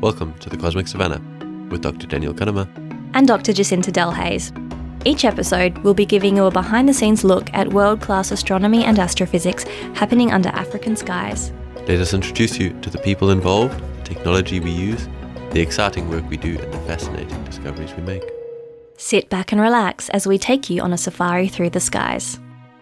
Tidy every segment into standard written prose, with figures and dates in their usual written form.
Welcome to the Cosmic Savannah with Dr. Daniel Cunnama and Dr. Jacinta Delhaize. Each episode, we'll be giving you a behind-the-scenes look at world-class astronomy and astrophysics happening under African skies. Let us introduce you to the people involved, the technology we use, the exciting work we do, and the fascinating discoveries we make. Sit back and relax as we take you on a safari through the skies.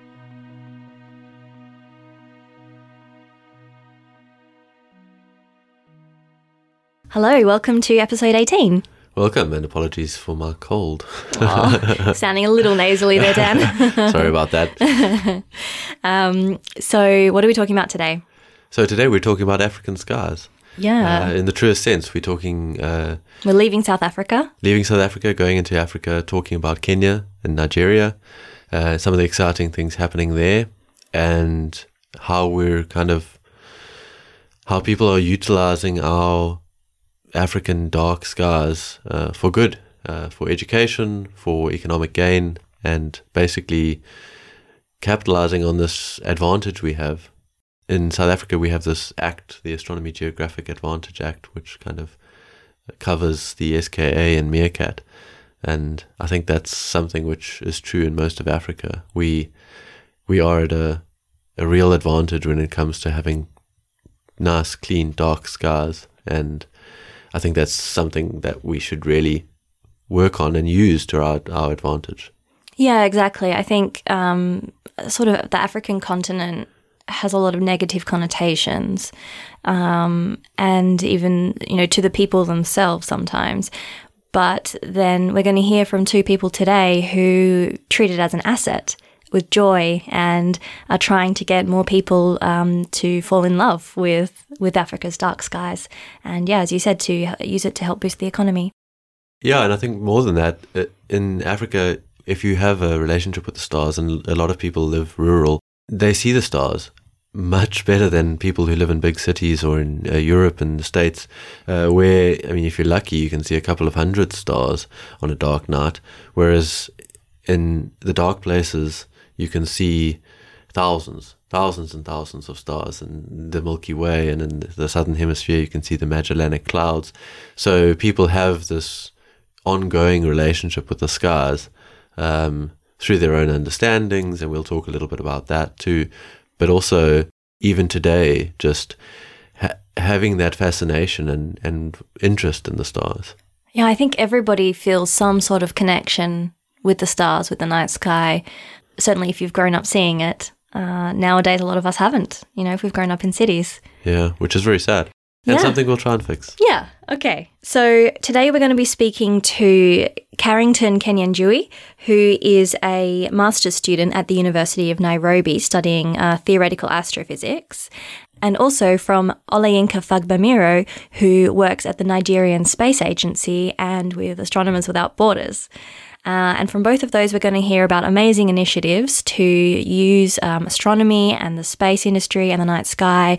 Hello, welcome to episode 18. Welcome, and apologies for my cold. Oh, sounding a little nasally there, Dan. Sorry about that. So what are we talking about today? So today we're talking about African skies. Yeah. In the truest sense, we're talking... We're leaving South Africa. Leaving South Africa, going into Africa, talking about Kenya and Nigeria, some of the exciting things happening there, and how people are utilizing our African dark skies for good, for education, for economic gain, and basically capitalizing on this advantage we have. In South Africa, we have this act, the Astronomy Geographic Advantage Act, which kind of covers the SKA and Meerkat. And I think that's something which is true in most of Africa. We are at a real advantage when it comes to having nice, clean, dark skies. And I think that's something that we should really work on and use to our advantage. Yeah, exactly. I think sort of the African continent has a lot of negative connotations, and even, to the people themselves sometimes. But then we're going to hear from two people today who treat it as an asset with joy and are trying to get more people to fall in love with Africa's dark skies. And yeah, as you said, to use it to help boost the economy. Yeah, and I think more than that, in Africa, if you have a relationship with the stars, and a lot of people live rural, they see the stars much better than people who live in big cities or in Europe and the States, where, if you're lucky, you can see a couple of 100 stars on a dark night, whereas in the dark places, you can see thousands and thousands of stars in the Milky Way, and in the southern hemisphere, you can see the Magellanic Clouds. So people have this ongoing relationship with the skies through their own understandings, and we'll talk a little bit about that too. But also, even today, just having that fascination and interest in the stars. Yeah, I think everybody feels some sort of connection with the stars, with the night sky. Certainly if you've grown up seeing it. Nowadays, a lot of us haven't, if we've grown up in cities. Yeah, which is very sad. And something we'll try and fix. Yeah, okay. So today we're going to be speaking to Carrington Kinyanjui, who is a master's student at the University of Nairobi studying theoretical astrophysics, and also from Olayinka Fagbamiro, who works at the Nigerian Space Agency and with Astronomers Without Borders. And from both of those, we're going to hear about amazing initiatives to use astronomy and the space industry and the night sky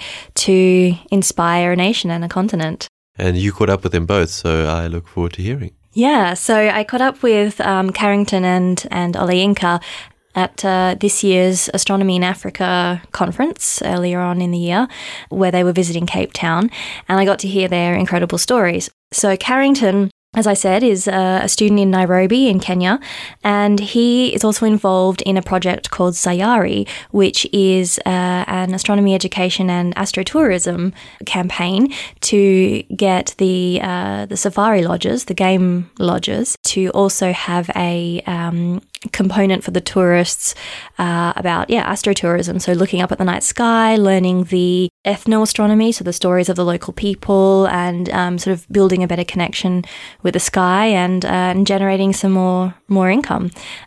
to inspire a nation and a continent. And you caught up with them both, so I look forward to hearing. Yeah, so I caught up with Carrington and Olayinka at this year's Astronomy in Africa conference earlier on in the year, where they were visiting Cape Town, and I got to hear their incredible stories. So Carrington, as I said, is a student in Nairobi in Kenya, and he is also involved in a project called Sayari, which is an astronomy education and astrotourism campaign to get the safari lodges, the game lodges, to also have a component for the tourists about astrotourism. So looking up at the night sky, learning the ethnoastronomy, so the stories of the local people, and sort of building a better connection with the sky and generating some more income.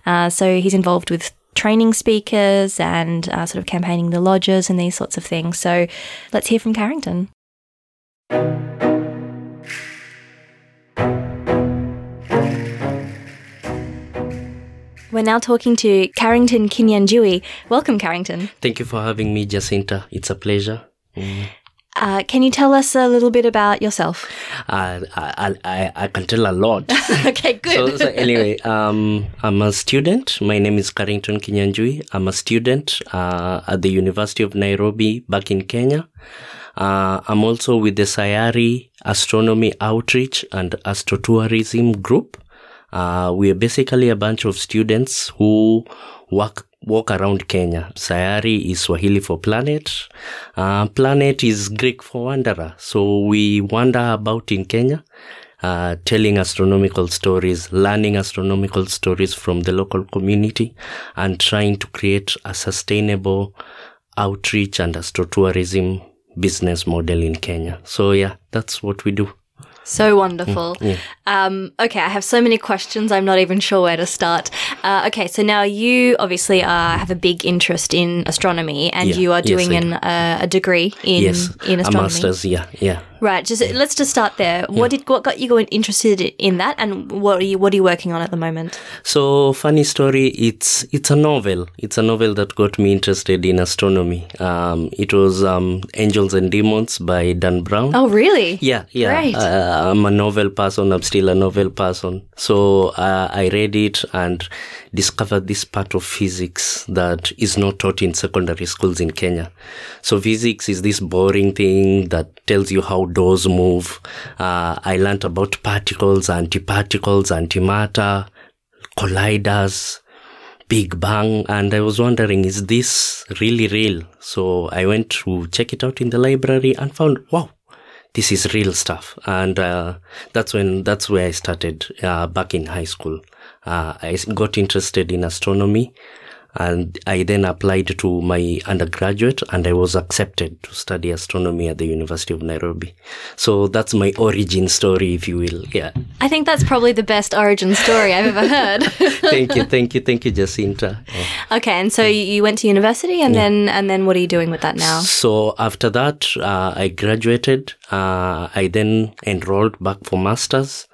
So he's involved with training speakers and sort of campaigning the lodges and these sorts of things. So let's hear from Carrington. We're now talking to Carrington Kinyanjui. Welcome, Carrington. Thank you for having me, Jacinta. It's a pleasure. Can you tell us a little bit about yourself? I can tell a lot. Okay, good. So anyway, I'm a student. My name is Carrington Kinyanjui. I'm a student at the University of Nairobi back in Kenya. I'm also with the Sayari Astronomy Outreach and Astrotourism Group. We are basically a bunch of students who walk around Kenya. Sayari is Swahili for planet. Planet is Greek for wanderer. So we wander about in Kenya, telling astronomical stories, learning astronomical stories from the local community, and trying to create a sustainable outreach and astrotourism business model in Kenya. So yeah, that's what we do. So wonderful. Okay, I have so many questions. I'm not even sure where to start. Okay, so now you obviously have a big interest in astronomy, and you are doing a degree in astronomy. A master's, yeah. Right. Let's just start there. What got you interested in that, and what are you working on at the moment? So, funny story. It's a novel. It's a novel that got me interested in astronomy. It was Angels and Demons by Dan Brown. Oh, really? Yeah. Great. I'm a novel person. I'm still a novel person. So I read it and discovered this part of physics that is not taught in secondary schools in Kenya. So physics is this boring thing that tells you how doors move. I learned about particles, antiparticles, antimatter, colliders, Big Bang, and I was wondering, is this really real? So I went to check it out in the library and found, wow, this is real stuff. And that's where I started back in high school. I got interested in astronomy, and I then applied to my undergraduate, and I was accepted to study astronomy at the University of Nairobi. So that's my origin story, if you will. Yeah. I think that's probably the best origin story I've ever heard. Thank you, Jacinta. Yeah. Okay, and so you went to university, and then what are you doing with that now? So after that, I graduated. I then enrolled back for masters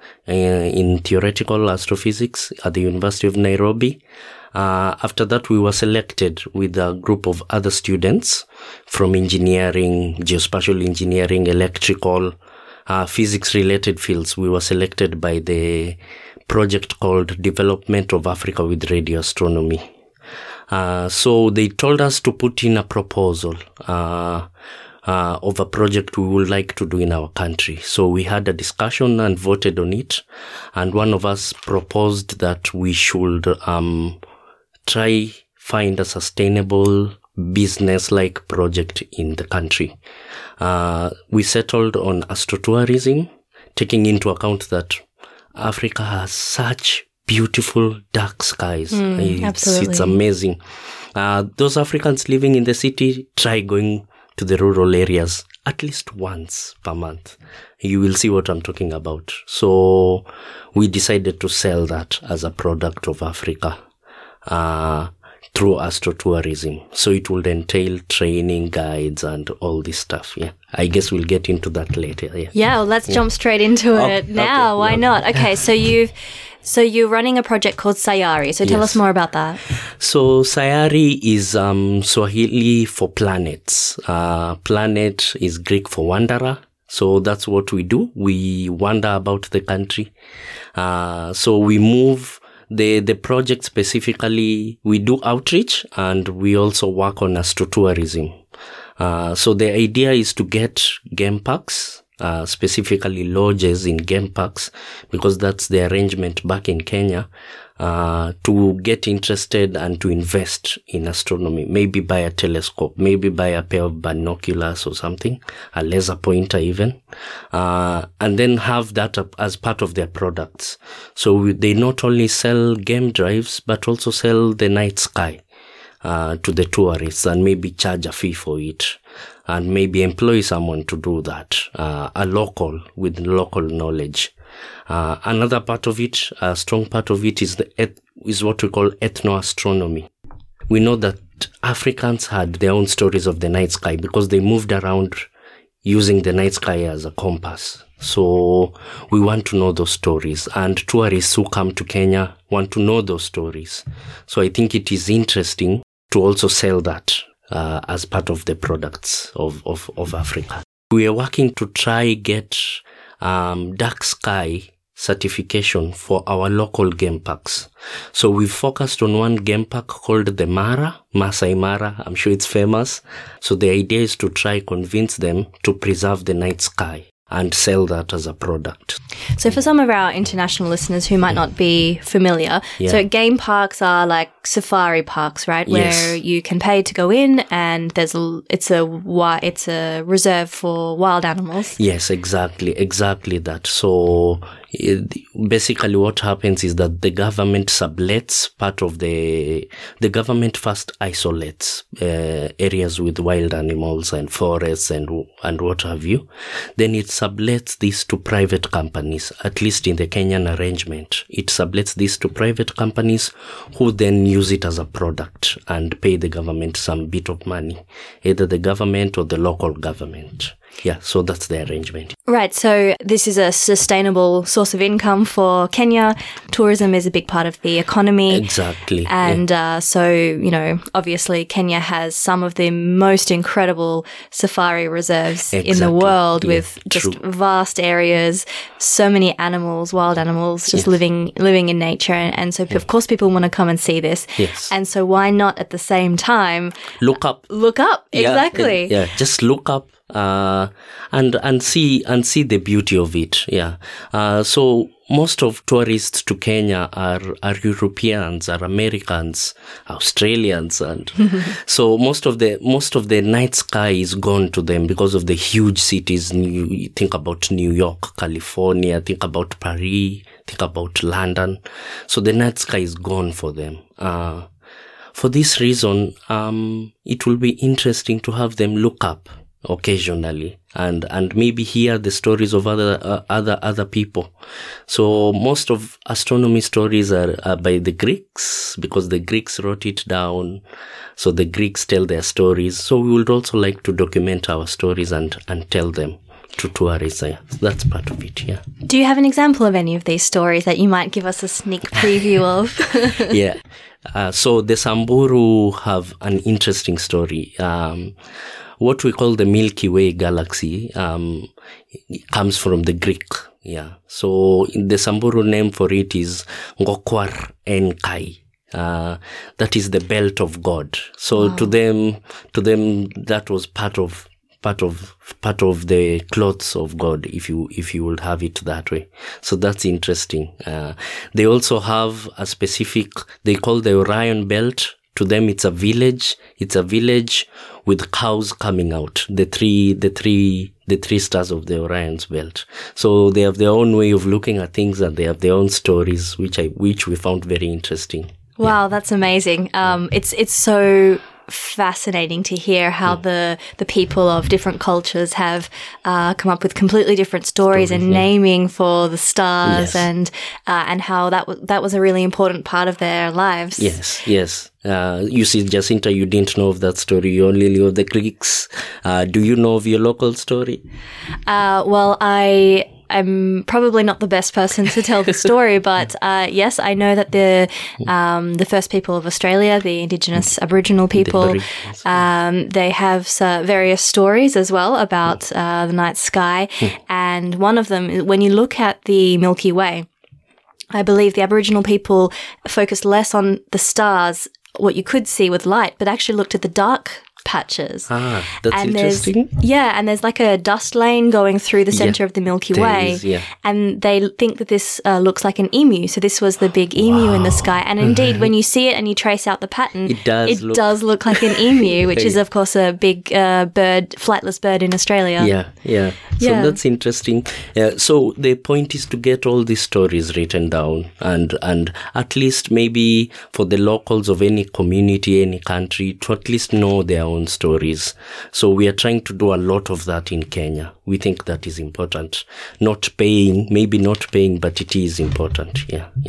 in theoretical astrophysics at the University of Nairobi. After that, we were selected with a group of other students from engineering, geospatial engineering, electrical, physics-related fields. We were selected by the project called Development of Africa with Radio Astronomy. So they told us to put in a proposal of a project we would like to do in our country. So we had a discussion and voted on it. And one of us proposed that we should try find a sustainable business-like project in the country. We settled on astrotourism, taking into account that Africa has such beautiful dark skies. Absolutely. It's amazing. Those Africans living in the city, try going to the rural areas at least once per month. You will see what I'm talking about. So we decided to sell that as a product of Africa through astrotourism. So it would entail training, guides, and all this stuff. Yeah, I guess we'll get into that later. Yeah, well, let's jump straight into it now. Why not? Okay, so you're running a project called Sayari. So tell us more about that. So Sayari is Swahili for planets. Planet is Greek for wanderer. So that's what we do. We wander about the country. So we move. The project specifically, we do outreach, and we also work on astrotourism. So the idea is to get game parks, specifically lodges in game parks, because that's the arrangement back in Kenya, to get interested and to invest in astronomy. Maybe buy a telescope, maybe buy a pair of binoculars or something, a laser pointer even, and then have that as part of their products. So they not only sell game drives, but also sell the night sky to the tourists, and maybe charge a fee for it, and maybe employ someone to do that, a local with local knowledge. Another part of it, a strong part of it, is what we call ethnoastronomy. We know that Africans had their own stories of the night sky because they moved around using the night sky as a compass. So we want to know those stories, and tourists who come to Kenya want to know those stories. So I think it is interesting to also sell that as part of the products of Africa. We are working to try get dark sky certification for our local game parks. So we've focused on one game park called the Masai Mara. I'm sure it's famous. So the idea is to try convince them to preserve the night sky and sell that as a product. So for some of our international listeners who might not be familiar, so game parks are like safari parks, right? Where you can pay to go in, and it's a reserve for wild animals. Yes, exactly that. So basically what happens is that the government sublets part of the government first isolates areas with wild animals and forests and what have you. Then it sublets this to private companies, at least in the Kenyan arrangement. It sublets this to private companies who then use it as a product and pay the government some bit of money, either the government or the local government. Yeah, so that's the arrangement. Right, so this is a sustainable source of income for Kenya. Tourism is a big part of the economy. Exactly. And so, obviously Kenya has some of the most incredible safari reserves in the world with just vast areas, so many animals, wild animals, just living in nature. And so, of course, people want to come and see this. Yes. And so why not at the same time look up, exactly. Just look up and see the beauty of it. So most of tourists to Kenya are Europeans, are Americans, Australians, and so most of the night sky is gone to them because of the huge cities. You think about New York, California, think about Paris, think about London. So the night sky is gone for them. For this reason, it will be interesting to have them look up occasionally and maybe hear the stories of other people. So most of astronomy stories are by the Greeks, because the Greeks wrote it down. So the Greeks tell their stories. So we would also like to document our stories and tell them to tourists. That's part of it. Do you have an example of any of these stories that you might give us a sneak preview of? So the Samburu have an interesting story. What we call the Milky Way galaxy comes from the Greek. So the Samburu name for it is Ngokwar Enkai. That is the belt of God. So to them, that was part of the clothes of God, if you would have it that way. So that's interesting. They also have a specific, they call the Orion belt. To them, it's a village. It's a village with cows coming out. The three stars of the Orion's belt. So they have their own way of looking at things, and they have their own stories, which we found very interesting. Wow, that's amazing. It's so fascinating to hear how the people of different cultures have come up with completely different stories and naming for the stars, and how that was a really important part of their lives. Yes. You see, Jacinta, you didn't know of that story. You only knew of the Greeks. Do you know of your local story? Well, I'm probably not the best person to tell the story, but yes, I know that the first people of Australia, the Indigenous Aboriginal people, they have various stories as well about the night sky. And one of them, when you look at the Milky Way, I believe the Aboriginal people focused less on the stars, what you could see with light, but actually looked at the dark patches. That's interesting. And there's like a dust lane going through the center of the Milky Way. And they think that this looks like an emu. So this was the big emu in the sky. And indeed, when you see it and you trace out the pattern, it does look like an emu, which is, of course, a big flightless bird in Australia. So that's interesting. So the point is to get all these stories written down and at least maybe for the locals of any community, any country, to at least know their own stories. So we are trying to do a lot of that in Kenya. We think that is important. Maybe not paying, but it is important.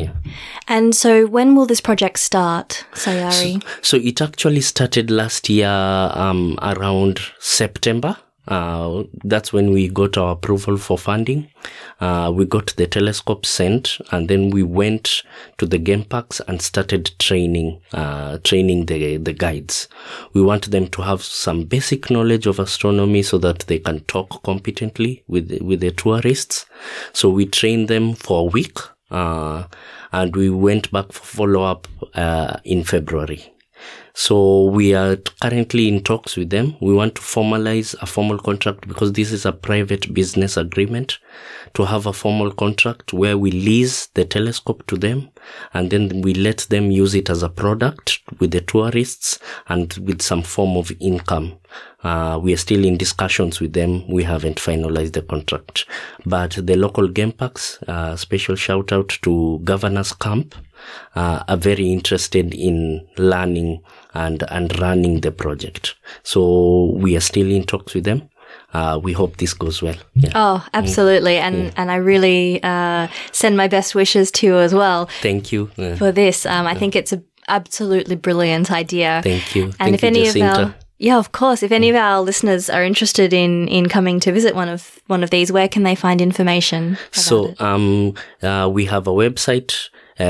And so when will this project start, Sayari? So it actually started last year around September. That's when we got our approval for funding. We got the telescope sent, and then we went to the game parks and started training the guides. We want them to have some basic knowledge of astronomy so that they can talk competently with the tourists. So we trained them for a week, and we went back for follow-up in February. So we are currently in talks with them. We want to formalize a formal contract because this is a private business agreement, to have a formal contract where we lease the telescope to them and then we let them use it as a product with the tourists and with some form of income. We are still in discussions with them. We haven't finalized the contract. But the local game parks, special shout out to Governor's Camp, are very interested in learning and running the project. So we are still in talks with them. We hope this goes well. Yeah. Oh, absolutely. And I really send my best wishes to you as well. Thank you. For this. I think it's an absolutely brilliant idea. Thank you. And Thank you, Jacinta. Yeah, of course. If any of our listeners are interested in coming to visit one of these, where can they find information about it? We have a website,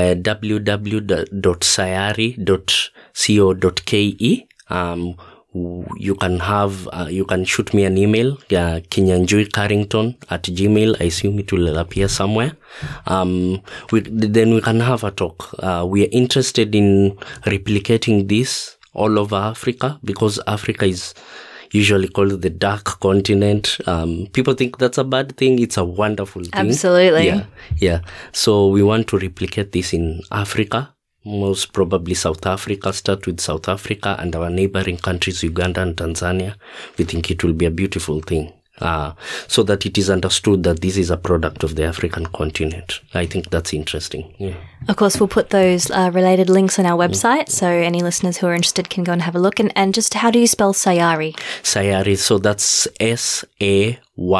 www.sayari.co.ke. You can shoot me an email, kinyanjui@gmail.com. I assume it will appear somewhere. Then we can have a talk. We are interested in replicating this all over Africa because Africa is usually called the dark continent. People think that's a bad thing. It's a wonderful thing. Absolutely. Yeah. So we want to replicate this in Africa. Most probably South Africa, start with South Africa and our neighboring countries, Uganda and Tanzania. We think it will be a beautiful thing, so that it is understood that this is a product of the African continent. I think that's interesting. Yeah. Of course, we'll put those related links on our website, so any listeners who are interested can go and have a look. And just how do you spell Sayari? Sayari, so that's Sayari.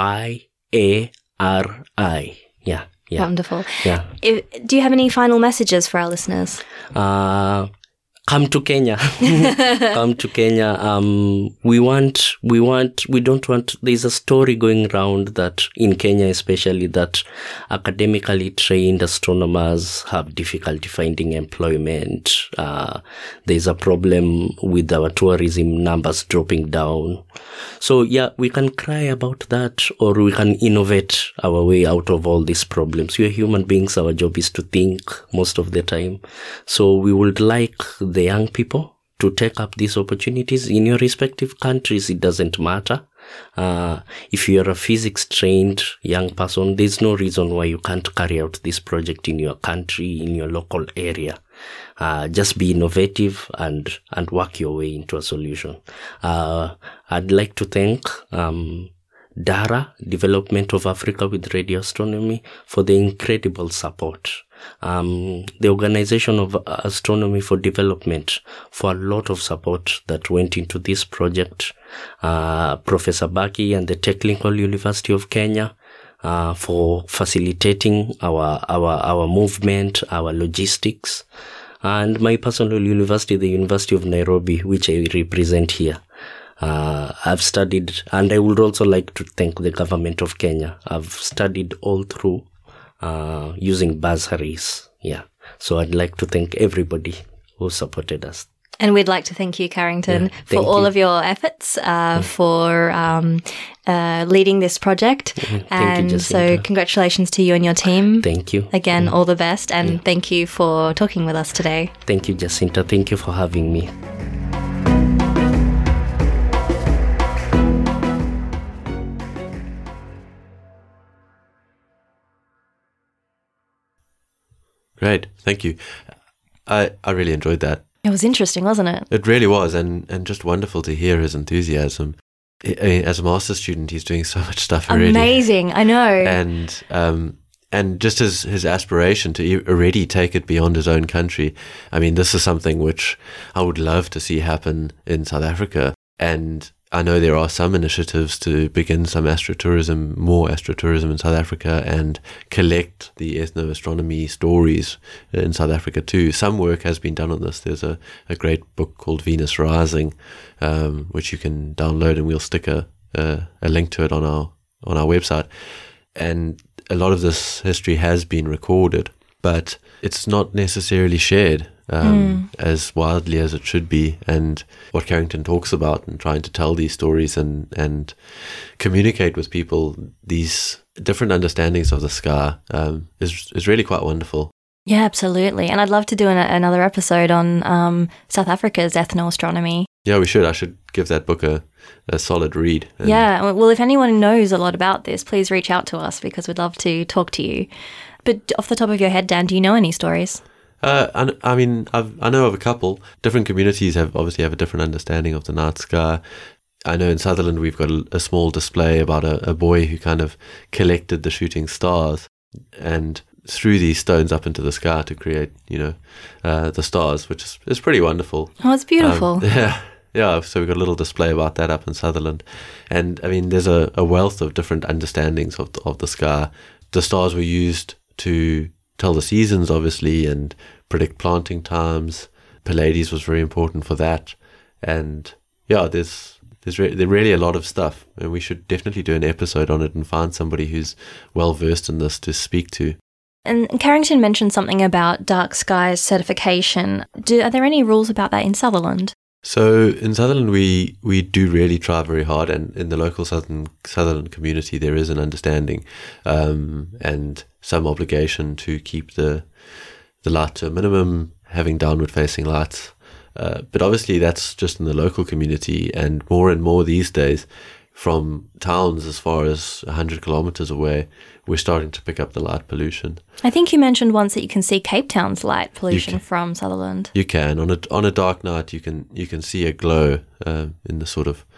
Yeah. Yeah. Wonderful. Yeah. Do you have any final messages for our listeners? Come to Kenya. Come to Kenya. We don't want, there's a story going around that in Kenya especially, that academically trained astronomers have difficulty finding employment. There's a problem with our tourism numbers dropping down. So yeah, we can cry about that, or we can innovate our way out of all these problems. We are human beings. Our job is to think most of the time. So we would like the young people to take up these opportunities in your respective countries. It doesn't matter. If you're a physics trained young person, there's no reason why you can't carry out this project in your country, in your local area. Just be innovative and work your way into a solution. I'd like to thank DARA, Development of Africa with Radio Astronomy, for the incredible support. The Organization of Astronomy for Development for a lot of support that went into this project. Professor Baki and the Technical University of Kenya for facilitating our movement, our logistics, and my personal university, the University of Nairobi, which I represent here. I've studied, and I would also like to thank the government of Kenya. I've studied all through using bursaries. Yeah. So I'd like to thank everybody who supported us. And we'd like to thank you, Carrington, for all of your efforts, for leading this project. Thank you, so congratulations to you and your team. Thank you. Again, all the best. And thank you for talking with us today. Thank you, Jacinta. Thank you for having me. Great, thank you. I really enjoyed that. It was interesting, wasn't it? It really was, and just wonderful to hear his enthusiasm. As a master's student, he's doing so much stuff already. Amazing, I know. And just his aspiration to already take it beyond his own country. I mean, this is something which I would love to see happen in South Africa. And I know there are some initiatives to begin more astrotourism in South Africa and collect the ethnoastronomy stories in South Africa too. Some work has been done on this. There's a great book called Venus Rising, which you can download, and we'll stick a a link to it on our website. And a lot of this history has been recorded, but it's not necessarily shared as widely as it should be. And what Carrington talks about and trying to tell these stories and communicate with people these different understandings of the sky is really quite wonderful. Yeah, absolutely. And I'd love to do another episode on South Africa's ethnoastronomy. Yeah, we should. I should give that book a solid read. Yeah. Well, if anyone knows a lot about this, please reach out to us because we'd love to talk to you. But off the top of your head, Dan, do you know any stories? I mean, I know of a couple. Different communities obviously have a different understanding of the night sky. I know in Sutherland we've got a small display about a boy who kind of collected the shooting stars and threw these stones up into the sky to create, the stars, which is pretty wonderful. Oh, it's beautiful. Yeah. So we've got a little display about that up in Sutherland. And I mean, there's a wealth of different understandings of the sky. The stars were used to tell the seasons, obviously, and predict planting times. Pleiades was very important for that. And yeah, there's really a lot of stuff. And we should definitely do an episode on it and find somebody who's well versed in this to speak to. And Carrington mentioned something about dark skies certification. Are there any rules about that in Sutherland? So in Sutherland, we do really try very hard, and in the local Sutherland community, there is an understanding and some obligation to keep the light to a minimum, having downward facing lights. But obviously, that's just in the local community, and more these days, from towns as far as 100 kilometers away, we're starting to pick up the light pollution. I think you mentioned once that you can see Cape Town's light pollution from Sutherland. You can. On a dark night, you can see a glow in the sort of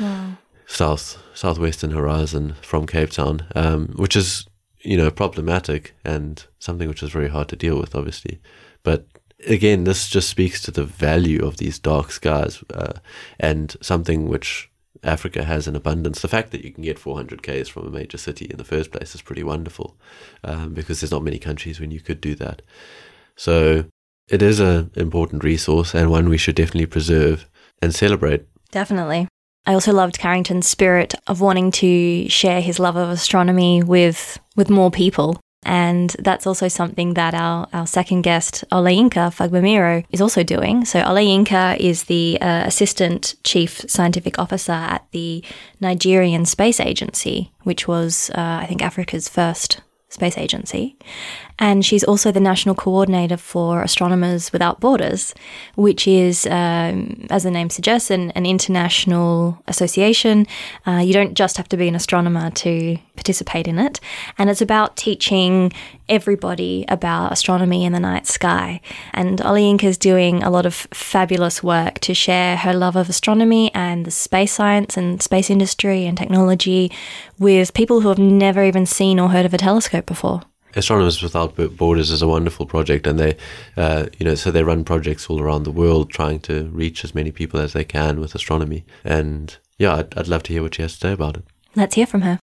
southwestern horizon from Cape Town, which is, problematic and something which is very hard to deal with, obviously. But again, this just speaks to the value of these dark skies and something which Africa has in abundance. The fact that you can get 400 Ks from a major city in the first place is pretty wonderful because there's not many countries when you could do that. So it is an important resource and one we should definitely preserve and celebrate. Definitely. I also loved Carrington's spirit of wanting to share his love of astronomy with more people. And that's also something that our second guest, Olayinka Fagbemiro, is also doing. So Olayinka is the Assistant Chief Scientific Officer at the Nigerian Space Agency, which was, I think, Africa's first space agency. And she's also the National Coordinator for Astronomers Without Borders, which is, as the name suggests, an international association. You don't just have to be an astronomer to participate in it. And it's about teaching everybody about astronomy in the night sky. And Olayinka is doing a lot of fabulous work to share her love of astronomy and the space science and space industry and technology with people who have never even seen or heard of a telescope before. Astronomers Without Borders is a wonderful project, and they, so they run projects all around the world trying to reach as many people as they can with astronomy. And yeah, I'd love to hear what she has to say about it. Let's hear from her.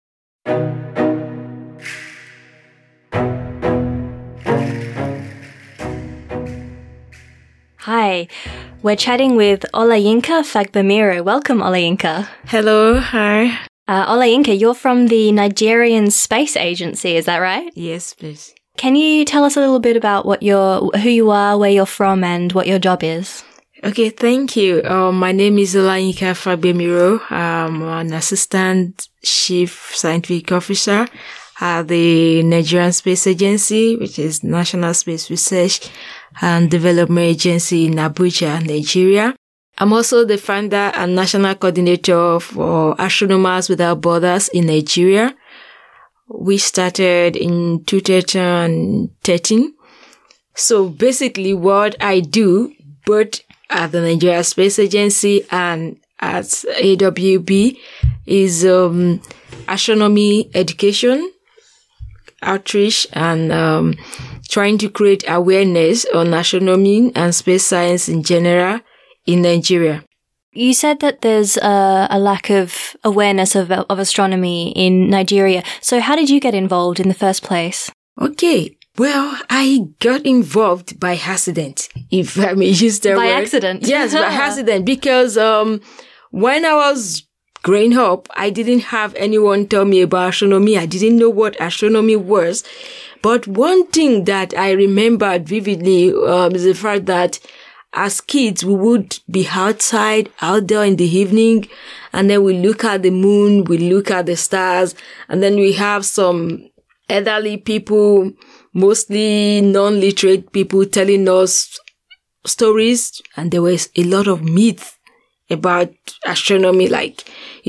Hi, we're chatting with Olayinka Fagbemiro. Welcome, Olayinka. Hello, hi. Olayinka, you're from the Nigerian Space Agency, is that right? Yes, please. Can you tell us a little bit about who you are, where you're from, and what your job is? Okay, thank you. My name is Olayinka Fagbemiro. I'm an Assistant Chief Scientific Officer at the Nigerian Space Agency, which is National Space Research and Development Agency in Abuja, Nigeria. I'm also the founder and national coordinator for Astronomers Without Borders in Nigeria. We started in 2013. So basically what I do, both at the Nigeria Space Agency and at AWB, is astronomy education, outreach, and trying to create awareness on astronomy and space science in general in Nigeria. You said that there's a lack of awareness of astronomy in Nigeria. So how did you get involved in the first place? Okay. Well, I got involved by accident, if I may use that word. By accident? Yes, by accident. Because when I was growing up, I didn't have anyone tell me about astronomy. I didn't know what astronomy was. But one thing that I remembered vividly is the fact that as kids, we would be outside, out there in the evening, and then we look at the moon, we look at the stars, and then we have some elderly people, mostly non-literate people, telling us stories, and there was a lot of myth about astronomy. Like,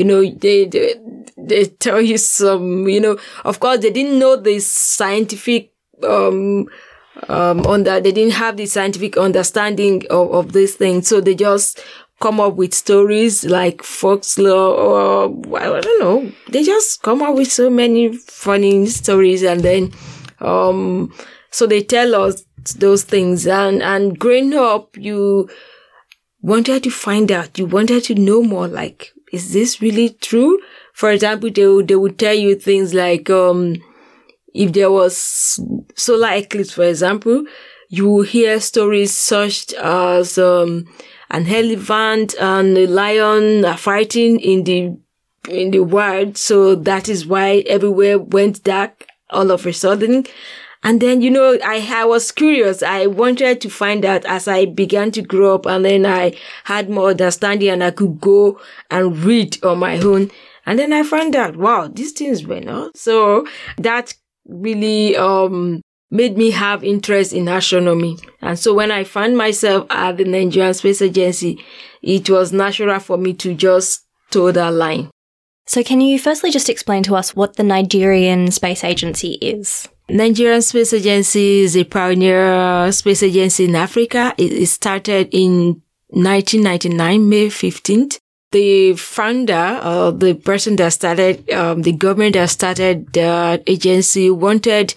they tell you some, of course they didn't know the scientific, they didn't have the scientific understanding of this thing. So they just come up with stories like folklore, or I don't know. They just come up with so many funny stories, and then, so they tell us those things. And growing up, you wanted to find out, you wanted to know more, like, is this really true? For example, they would tell you things like, if there was solar eclipse, for example, you will hear stories such as, an elephant and a lion are fighting in the wild. So that is why everywhere went dark all of a sudden. And then, I was curious. I wanted to find out as I began to grow up, and then I had more understanding and I could go and read on my own. And then I found out, wow, these things were not. So that really, made me have interest in astronomy. And so when I found myself at the Nigerian Space Agency, it was natural for me to just toe that line. So can you firstly just explain to us what the Nigerian Space Agency is? Nigerian Space Agency is a pioneer space agency in Africa. It started in 1999, May 15th. The founder, the person that started, the government that started the agency wanted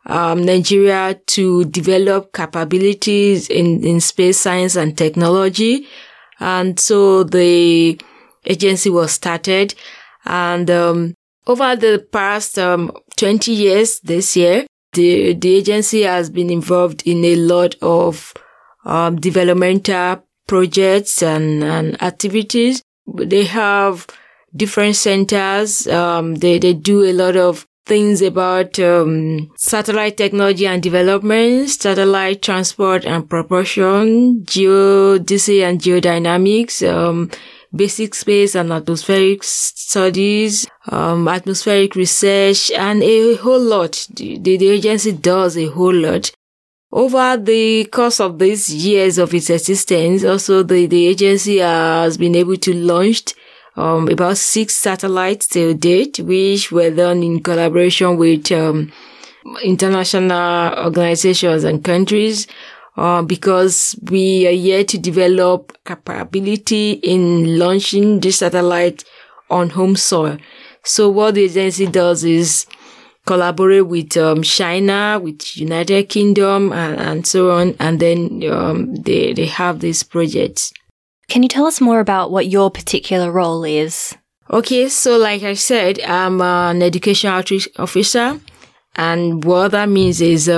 Nigeria to develop capabilities in space science and technology. And so the agency was started. And over the past 20 years, this year, the agency has been involved in a lot of developmental projects and activities. They have different centers. They do a lot of things about satellite technology and development, satellite transport and propulsion, geodesy and geodynamics, basic space and atmospheric studies, atmospheric research, and a whole lot. The agency does a whole lot. Over the course of these years of its existence, also the agency has been able to launch about 6 satellites till date, which were done in collaboration with international organizations and countries, because we are here to develop capability in launching this satellite on home soil. So what the agency does is collaborate with China, with United Kingdom, and so on, and then they have these projects. Can you tell us more about what your particular role is? Okay, so like I said, I'm an education outreach officer, and what that means is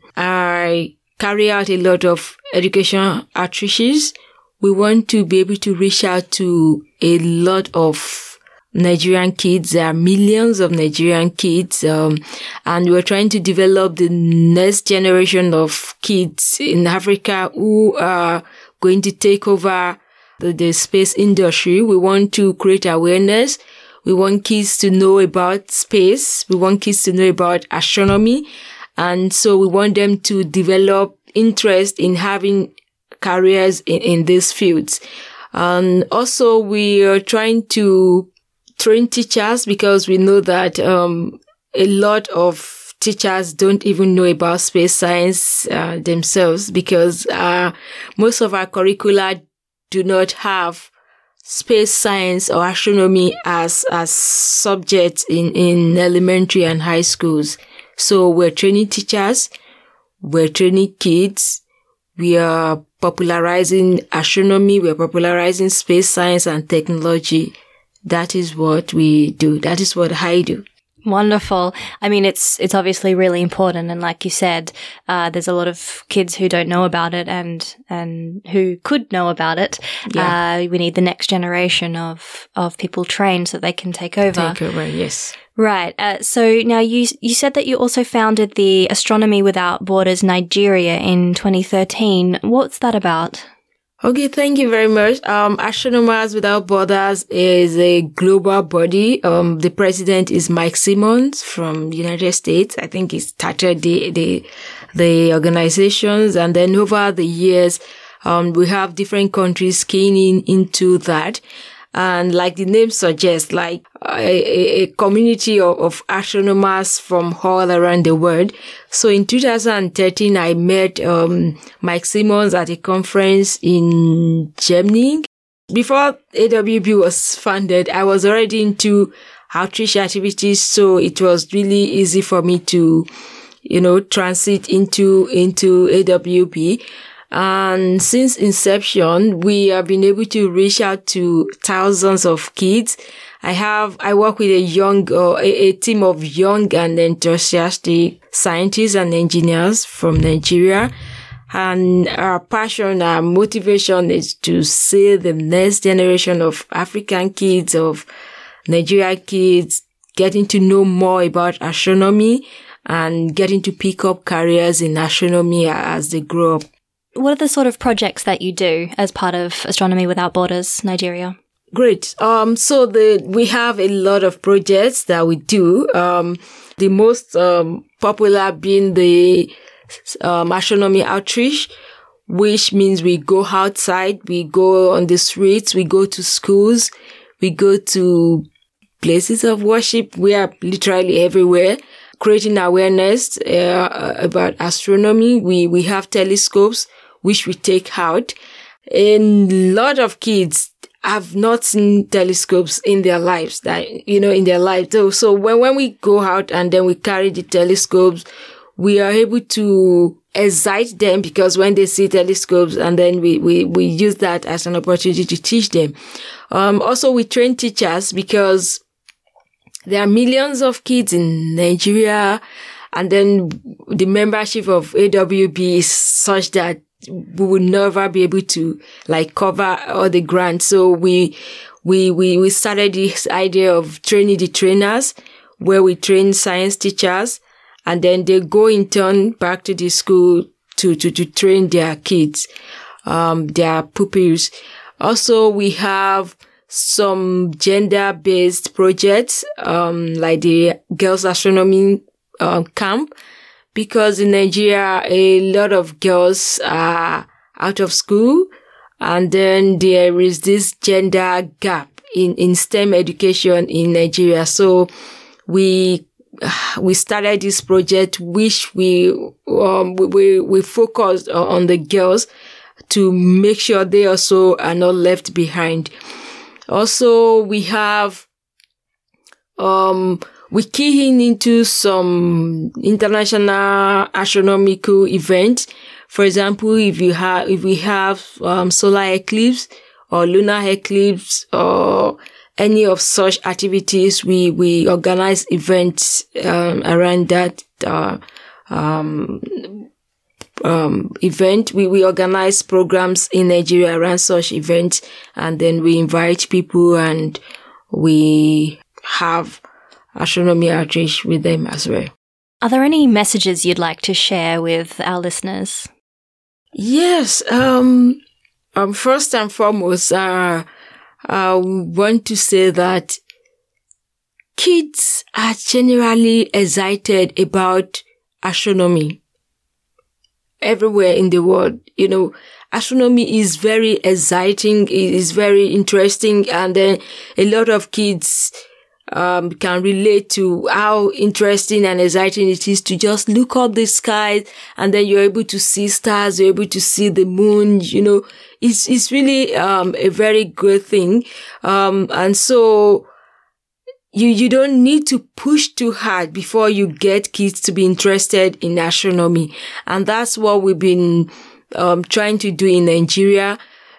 I carry out a lot of education outreaches. We want to be able to reach out to a lot of Nigerian kids. There are millions of Nigerian kids, and we're trying to develop the next generation of kids in Africa who are going to take over the space industry. We want to create awareness. We want kids to know about space. We want kids to know about astronomy. And so we want them to develop interest in having careers in these fields. And also we are trying to train teachers, because we know that a lot of teachers don't even know about space science themselves, because most of our curricula do not have space science or astronomy as subjects in elementary and high schools. So we're training teachers, we're training kids, we are popularizing astronomy, we're popularizing space science and technology. That is what we do. That is what I do. Wonderful. I mean, it's obviously really important, and like you said, there's a lot of kids who don't know about it and who could know about it. Yeah. We need the next generation of people trained so that they can take over. Take over, yes. Right. So now you said that you also founded the Astronomy Without Borders Nigeria in 2013. What's that about? Okay, thank you very much. Astronomers Without Borders is a global body. The president is Mike Simmons from United States. I think he started the organizations, and then over the years, we have different countries keying into that. And like the name suggests, like a community of astronomers from all around the world. So in 2013, I met Mike Simmons at a conference in Germany. Before AWB was founded, I was already into outreach activities, so it was really easy for me to, transit into AWB. And since inception, we have been able to reach out to thousands of kids. I work with a team of young and enthusiastic scientists and engineers from Nigeria. And our passion, our motivation is to see the next generation of African kids, of Nigerian kids, getting to know more about astronomy and getting to pick up careers in astronomy as they grow up. What are the sort of projects that you do as part of Astronomy Without Borders Nigeria? Great. We have a lot of projects that we do. The most popular being the astronomy outreach, which means we go outside, we go on the streets, we go to schools, we go to places of worship. We are literally everywhere, creating awareness about astronomy. We have telescopes which we take out. A lot of kids have not seen telescopes in their lives, So when we go out and then we carry the telescopes, we are able to excite them, because when they see telescopes, and then we use that as an opportunity to teach them. Also we train teachers, because there are millions of kids in Nigeria, and then the membership of AWB is such that we will never be able to cover all the grants. So we started this idea of training the trainers, where we train science teachers, and then they go in turn back to the school to train their kids, their pupils. Also, we have some gender-based projects, like the Girls Astronomy Camp, because in Nigeria, a lot of girls are out of school, and then there is this gender gap in STEM education in Nigeria. So we started this project, which we focused on the girls to make sure they also are not left behind. Also, we have, we key into some international astronomical events. For example, if we have, solar eclipse or lunar eclipse or any of such activities, we organize events, around that, event. We organize programs in Nigeria around such events, and then we invite people and we have astronomy outreach with them as well. Are there any messages you'd like to share with our listeners? Yes. First and foremost, I want to say that kids are generally excited about astronomy everywhere in the world. Astronomy is very exciting, it is very interesting, and then a lot of kids can relate to how interesting and exciting it is to just look up the sky, and then you're able to see stars, you're able to see the moon. It's really a very good thing. And so you don't need to push too hard before you get kids to be interested in astronomy. And that's what we've been trying to do in Nigeria.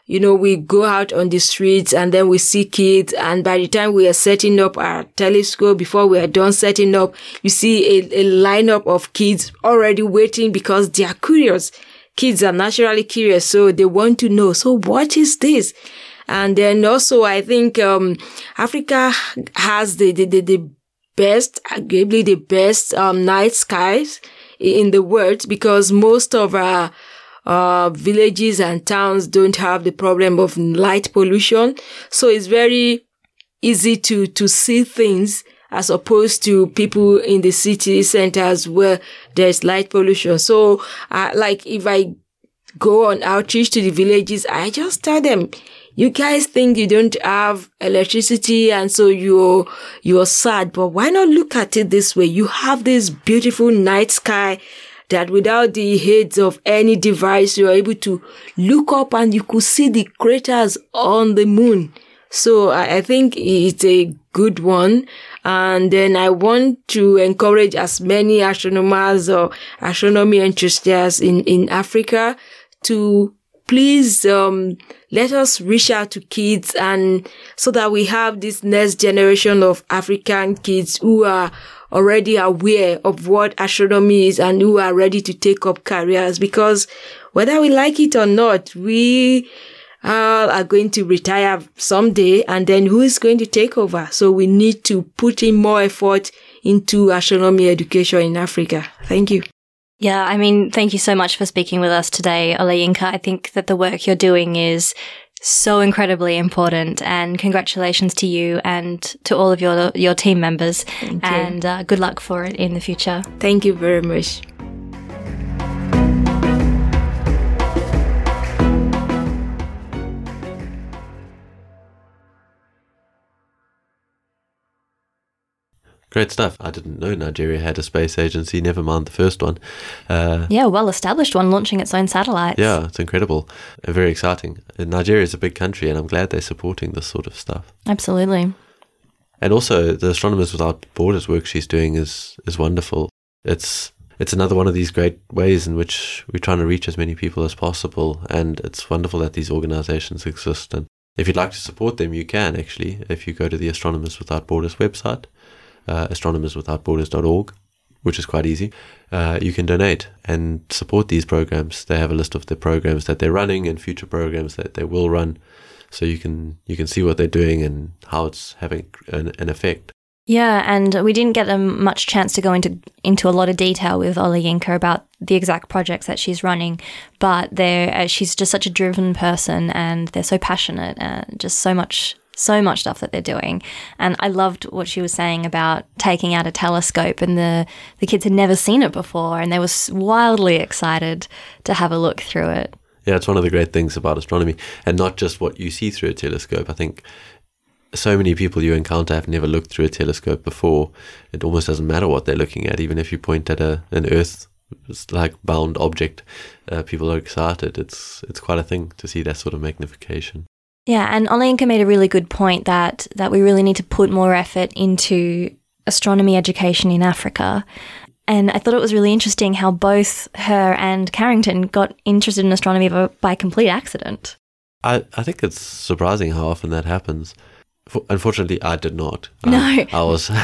we go out on the streets and then we see kids, and by the time we are setting up our telescope, before we are done setting up, you see a lineup of kids already waiting because they are curious. Kids are naturally curious, so they want to know, so what is this? And then also, I think Africa has the best, arguably the best night skies in the world, because most of our villages and towns don't have the problem of light pollution. So it's very easy to see things, as opposed to people in the city centers where there's light pollution. So, like if I go on outreach to the villages, I just tell them, you guys think you don't have electricity and so you're sad, but why not look at it this way? You have this beautiful night sky that without the aid of any device, you're able to look up and you could see the craters on the moon. So I think it's a good one. And then I want to encourage as many astronomers or astronomy enthusiasts in Africa to please let us reach out to kids, and so that we have this next generation of African kids who are already aware of what astronomy is and who are ready to take up careers, because whether we like it or not, we are going to retire someday, and then who is going to take over? So we need to put in more effort into astronomy education in Africa. Thank you. Yeah, I mean, thank you so much for speaking with us today, Olayinka. I think that the work you're doing is so incredibly important, and congratulations to you and to all of your team members. Thank you. And good luck for it in the future. Thank you very much. Great stuff. I didn't know Nigeria had a space agency, never mind the first one. Yeah, well-established one, launching its own satellites. Yeah, it's incredible. Very exciting. Nigeria is a big country, and I'm glad they're supporting this sort of stuff. Absolutely. And also, the Astronomers Without Borders work she's doing is wonderful. It's another one of these great ways in which we're trying to reach as many people as possible, and it's wonderful that these organizations exist. And if you'd like to support them, you can actually, if you go to the Astronomers Without Borders website, astronomerswithoutborders.org, which is quite easy. You can donate and support these programs. They have a list of the programs that they're running and future programs that they will run, so you can see what they're doing and how it's having an effect. Yeah, and we didn't get much chance to go into a lot of detail with Olayinka about the exact projects that she's running, but she's just such a driven person, and they're so passionate, and just so much stuff that they're doing. And I loved what she was saying about taking out a telescope, and the kids had never seen it before, and they were wildly excited to have a look through it. Yeah, it's one of the great things about astronomy, and not just what you see through a telescope. I think so many people you encounter have never looked through a telescope before. It almost doesn't matter what they're looking at. Even if you point at an Earth like bound object, people are excited. It's quite a thing to see that sort of magnification. Yeah, and Olayinka made a really good point that we really need to put more effort into astronomy education in Africa. And I thought it was really interesting how both her and Carrington got interested in astronomy by complete accident. I think it's surprising how often that happens. Unfortunately, I did not. No. I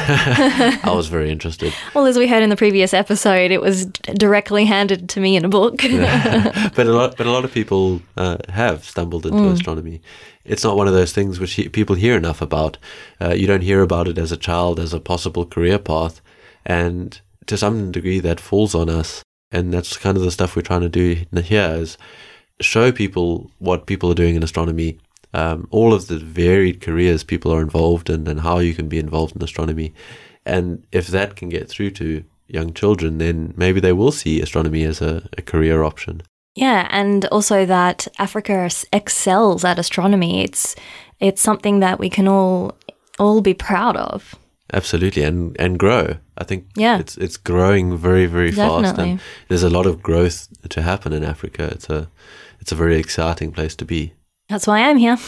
was very interested. Well, as we heard in the previous episode, it was directly handed to me in a book. Yeah. But a lot of people have stumbled into astronomy. It's not one of those things which people hear enough about. You don't hear about it as a child as a possible career path, and to some degree that falls on us. And that's kind of the stuff we're trying to do here, is show people what people are doing in astronomy. All of the varied careers people are involved in, and how you can be involved in astronomy. And if that can get through to young children, then maybe they will see astronomy as a career option. Yeah, and also that Africa excels at astronomy. It's something that we can all be proud of. Absolutely, and grow. I think it's growing very, very Definitely. fast, and there's a lot of growth to happen in Africa. It's a very exciting place to be. That's why I'm here.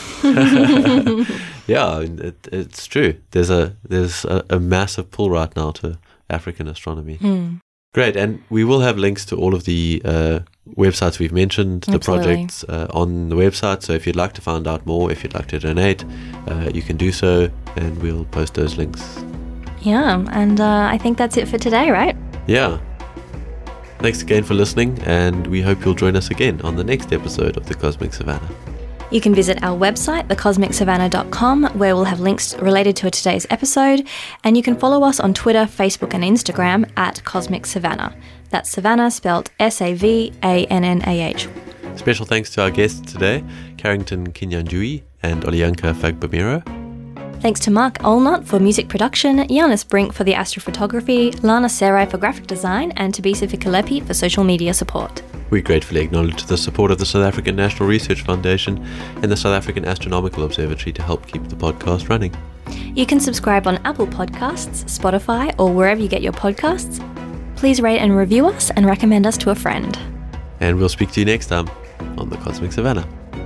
Yeah, it's true. There's a massive pull right now to African astronomy. Great, and we will have links to all of the websites we've mentioned, the projects on the website. So if you'd like to find out more, if you'd like to donate, you can do so, and we'll post those links. Yeah, and I think that's it for today, right? Yeah. Thanks again for listening, and we hope you'll join us again on the next episode of The Cosmic Savannah. You can visit our website, thecosmicsavannah.com, where we'll have links related to today's episode, and you can follow us on Twitter, Facebook and Instagram at Cosmic Savannah. That's Savannah spelled Savannah. Special thanks to our guests today, Carrington Kinyanjui and Oliyanka Fagbamiro. Thanks to Mark Olnott for music production, Giannis Brink for the astrophotography, Lana Serai for graphic design, and Tabisa Fikalepi for social media support. We gratefully acknowledge the support of the South African National Research Foundation and the South African Astronomical Observatory to help keep the podcast running. You can subscribe on Apple Podcasts, Spotify, or wherever you get your podcasts. Please rate and review us and recommend us to a friend. And we'll speak to you next time on The Cosmic Savannah.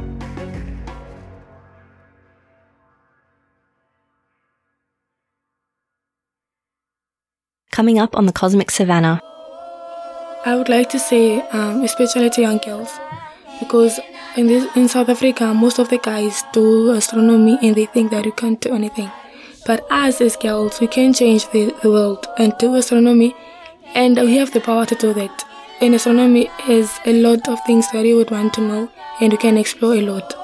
Coming up on The Cosmic Savannah. I would like to say, especially to young girls, because in South Africa, most of the guys do astronomy and they think that you can't do anything. But us as girls, we can change the world and do astronomy, and we have the power to do that. And astronomy is a lot of things that you would want to know, and you can explore a lot.